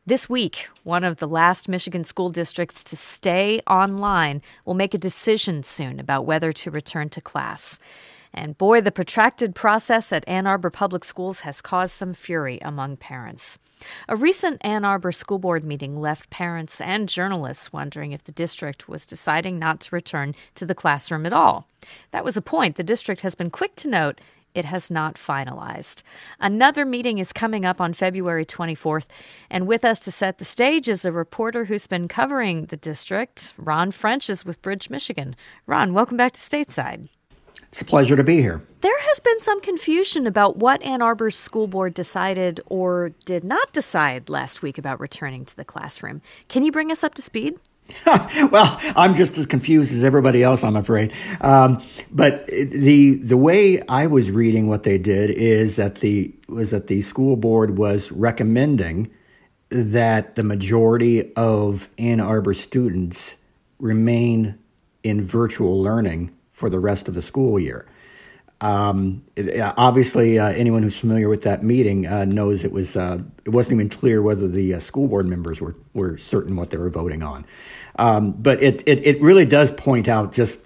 This week, one of the last Michigan school districts to stay online will make a decision soon about whether to return to class. And boy, the protracted process at Ann Arbor Public Schools has caused some fury among parents. A recent Ann Arbor school board meeting left parents and journalists wondering if the district was deciding not to return to the classroom at all. That was a point the district has been quick to note it has not finalized. Another meeting is coming up on February 24th, and with us to set the stage is a reporter who's been covering the district. Ron French is with Bridge, Michigan. Ron, welcome back to Stateside. It's a pleasure to be here. There has been some confusion about what Ann Arbor's school board decided or did not decide last week about returning to the classroom. Can you bring us up to speed? Well, I'm just as confused as everybody else, I'm afraid. But the way I was reading what they did is that the school board was recommending that the majority of Ann Arbor students remain in virtual learning for the rest of the school year. Obviously, anyone who's familiar with that meeting knows it wasn't even clear whether the school board members were certain what they were voting on. But it really does point out just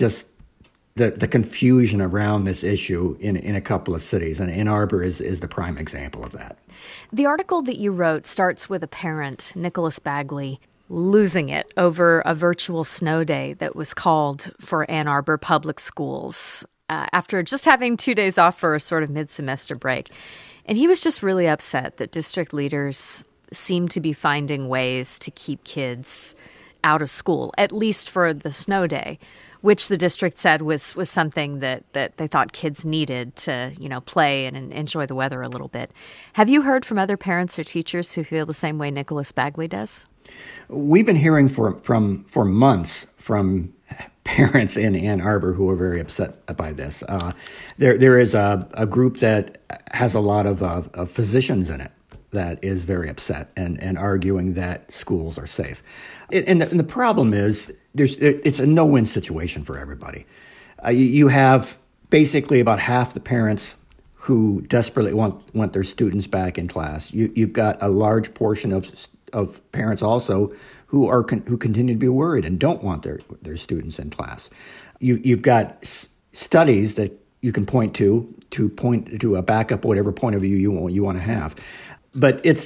the confusion around this issue in a couple of cities, and Ann Arbor is the prime example of that. The article that you wrote starts with a parent, Nicholas Bagley, losing it over a virtual snow day that was called for Ann Arbor Public Schools after just having 2 days off for a sort of mid-semester break. And he was just really upset that district leaders seem to be finding ways to keep kids out of school, at least for the snow day, which the district said was something that they thought kids needed to, play and enjoy the weather a little bit. Have you heard from other parents or teachers who feel the same way Nicholas Bagley does? We've been hearing for months from parents in Ann Arbor who are very upset by this. There is a group that has a lot of physicians in it that is very upset and arguing that schools are safe. And the problem is it's a no-win situation for everybody. You have basically about half the parents who desperately want their students back in class. You've got a large portion of parents also who continue to be worried and don't want their students in class. You've got studies that you can point to a backup whatever point of view you want to have. But it's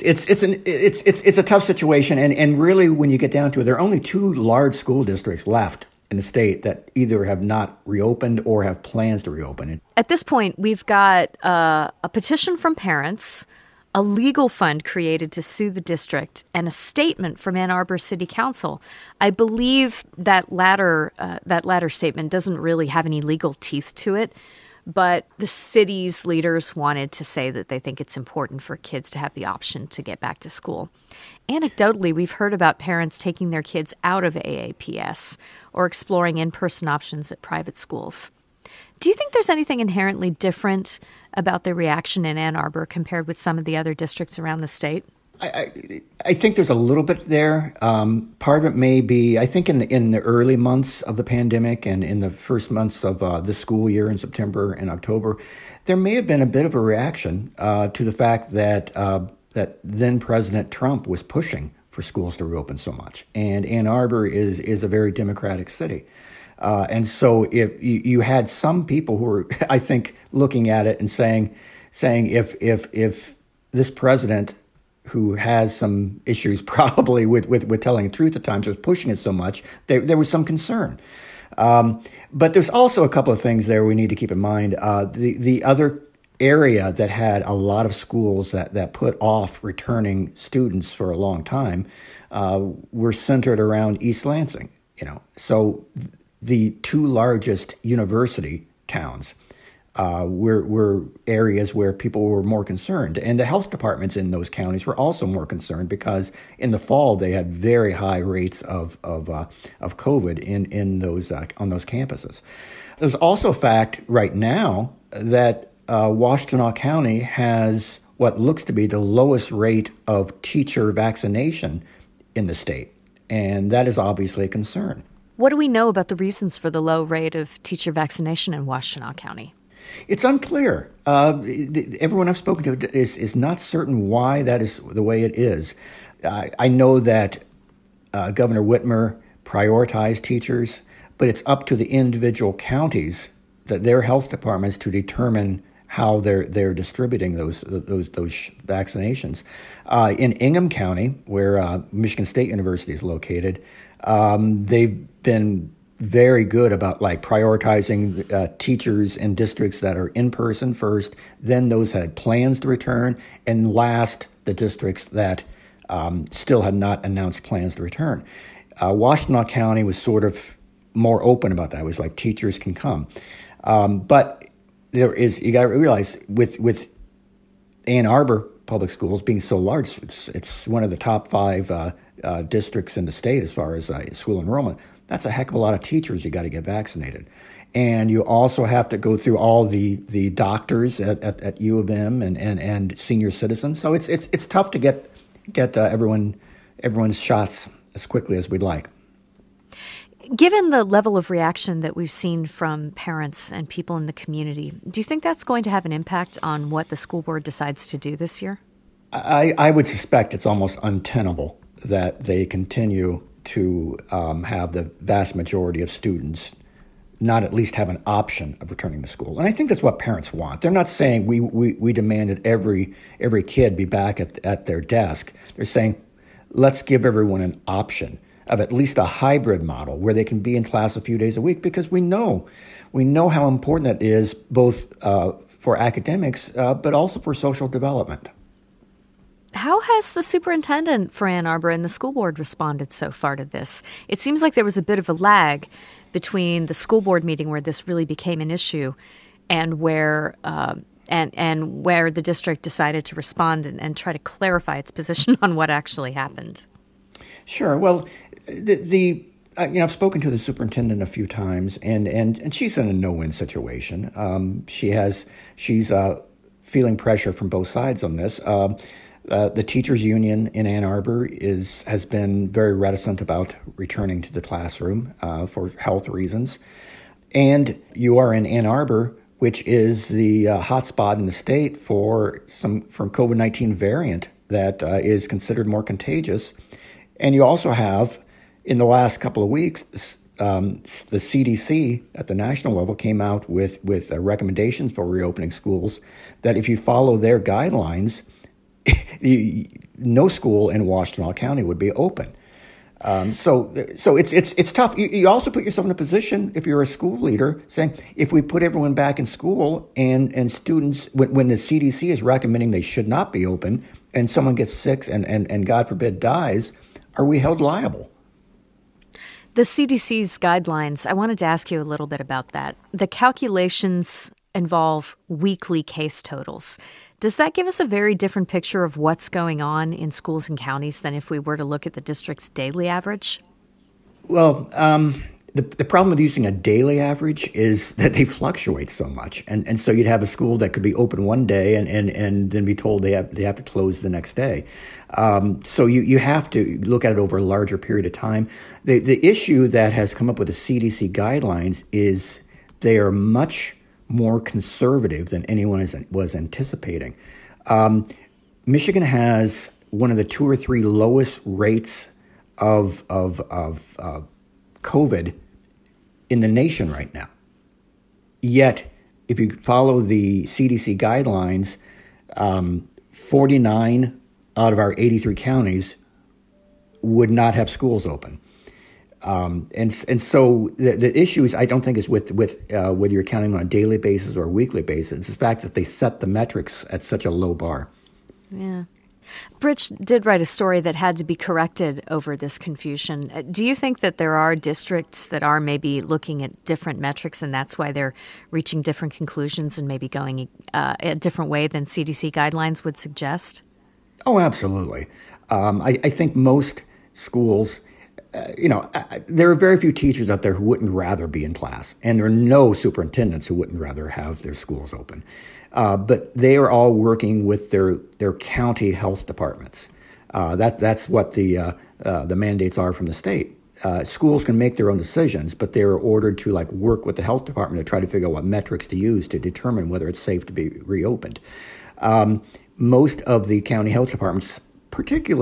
a tough situation, and really when you get down to it, there are only two large school districts left in the state that either have not reopened or have plans to reopen. At this point, we've got a petition from parents, a legal fund created to sue the district, and a statement from Ann Arbor City Council. I believe that latter statement doesn't really have any legal teeth to it, but the city's leaders wanted to say that they think it's important for kids to have the option to get back to school. Anecdotally, we've heard about parents taking their kids out of AAPS or exploring in-person options at private schools. Do you think there's anything inherently different about the reaction in Ann Arbor compared with some of the other districts around the state? I think there's a little bit there. Part of it may be, I think in the early months of the pandemic and in the first months of the school year in September and October, there may have been a bit of a reaction to the fact that then President Trump was pushing for schools to reopen so much. And Ann Arbor is a very democratic city. And so if you had some people who were, I think, looking at it and saying if this president, who has some issues probably with telling the truth at times, was pushing it so much, there was some concern. But there's also a couple of things there we need to keep in mind. The other area that had a lot of schools that put off returning students for a long time were centered around East Lansing. So the two largest university towns were areas where people were more concerned. And the health departments in those counties were also more concerned because in the fall they had very high rates of COVID in those on those campuses. There's also a fact right now that Washtenaw County has what looks to be the lowest rate of teacher vaccination in the state. And that is obviously a concern. What do we know about the reasons for the low rate of teacher vaccination in Washtenaw County? It's unclear. Everyone I've spoken to is not certain why that is the way it is. I know that Governor Whitmer prioritized teachers, but it's up to the individual counties, that their health departments, to determine how they're distributing those vaccinations. In Ingham County, where Michigan State University is located, they've been very good about like prioritizing teachers in districts that are in person first, then those that had plans to return, and last the districts that still had not announced plans to return. Washtenaw County was sort of more open about that. It was like teachers can come, but you got to realize with Ann Arbor Public Schools being so large, it's one of the top 5 districts in the state as far as school enrollment. That's a heck of a lot of teachers you got to get vaccinated. And you also have to go through all the doctors at U of M and senior citizens. So it's tough to get everyone's shots as quickly as we'd like. Given the level of reaction that we've seen from parents and people in the community, do you think that's going to have an impact on what the school board decides to do this year? I would suspect it's almost untenable that they continue to have the vast majority of students not at least have an option of returning to school. And I think that's what parents want. They're not saying we demand that every kid be back at their desk. They're saying, let's give everyone an option of at least a hybrid model where they can be in class a few days a week, because we know how important that is, both for academics, but also for social development. How has the superintendent for Ann Arbor and the school board responded so far to this? It seems like there was a bit of a lag between the school board meeting where this really became an issue and where where the district decided to respond and try to clarify its position on what actually happened. Sure. Well, I've spoken to the superintendent a few times, and she's in a no-win situation. She's feeling pressure from both sides on this. The teachers union in Ann Arbor has been very reticent about returning to the classroom for health reasons. And you are in Ann Arbor, which is the hotspot in the state for COVID-19 variant that is considered more contagious. And you also have, in the last couple of weeks, the CDC at the national level came out with recommendations for reopening schools that if you follow their guidelines, no school in Washtenaw County would be open. So it's tough. You also put yourself in a position, if you're a school leader, saying, if we put everyone back in school and students, when the CDC is recommending they should not be open, and someone gets sick and God forbid dies, are we held liable? The CDC's guidelines, I wanted to ask you a little bit about that. The calculations involve weekly case totals. Does that give us a very different picture of what's going on in schools and counties than if we were to look at the district's daily average? Well, the problem with using a daily average is that they fluctuate so much. And so you'd have a school that could be open one day and then be told they have to close the next day. So you have to look at it over a larger period of time. The issue that has come up with the CDC guidelines is they are much more conservative than anyone was anticipating. Michigan has one of the 2 or 3 lowest rates of COVID in the nation right now. Yet, if you follow the CDC guidelines, 49 out of our 83 counties would not have schools open. And so the issue is, I don't think is with whether you're counting on a daily basis or a weekly basis. It's the fact that they set the metrics at such a low bar. Yeah. Britch did write a story that had to be corrected over this confusion. Do you think that there are districts that are maybe looking at different metrics and that's why they're reaching different conclusions and maybe going a different way than CDC guidelines would suggest? Oh, absolutely. I think most schools, there are very few teachers out there who wouldn't rather be in class, and there are no superintendents who wouldn't rather have their schools open. But they are all working with their county health departments. That's what the mandates are from the state. Schools can make their own decisions, but they are ordered to work with the health department to try to figure out what metrics to use to determine whether it's safe to be reopened. Most of the county health departments, particularly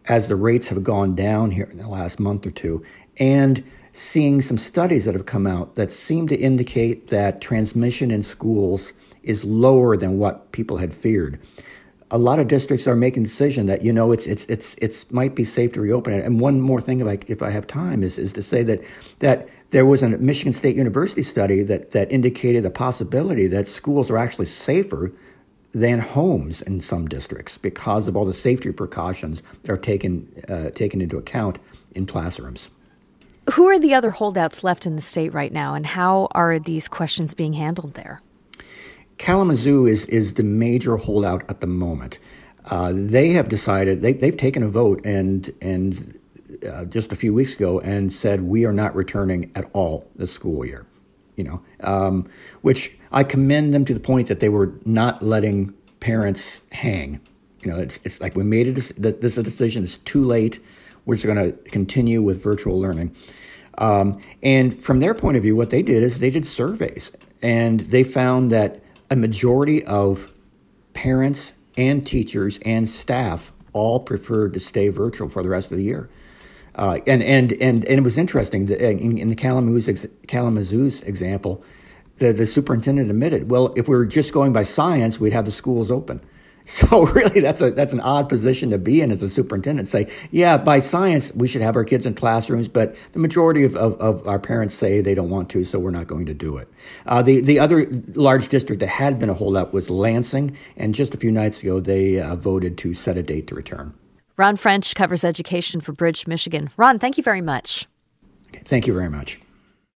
as the rates have gone down here in the last month or two, and seeing some studies that have come out that seem to indicate that transmission in schools is lower than what people had feared. A lot of districts are making the decision that, it's might be safe to reopen it. And one more thing, if I have time, is to say that there was a Michigan State University study that indicated the possibility that schools are actually safer than homes in some districts because of all the safety precautions that are taken into account in classrooms. Who are the other holdouts left in the state right now, and how are these questions being handled there? Kalamazoo is the major holdout at the moment. They have decided they've taken a vote and just a few weeks ago and said we are not returning at all this school year. Which I commend them to the point that they were not letting parents hang. It's like we made this is a decision. It's too late. We're just going to continue with virtual learning. And from their point of view, what they did is they did surveys, and they found that a majority of parents and teachers and staff all preferred to stay virtual for the rest of the year. And it was interesting that in the Kalamazoo's example, the superintendent admitted, well, if we were just going by science, we'd have the schools open. So really, that's an odd position to be in as a superintendent. Say, yeah, by science, we should have our kids in classrooms, but the majority of our parents say they don't want to, so we're not going to do it. The other large district that had been a holdout was Lansing, and just a few nights ago, they voted to set a date to return. Ron French covers education for Bridge, Michigan. Ron, thank you very much. Okay, thank you very much.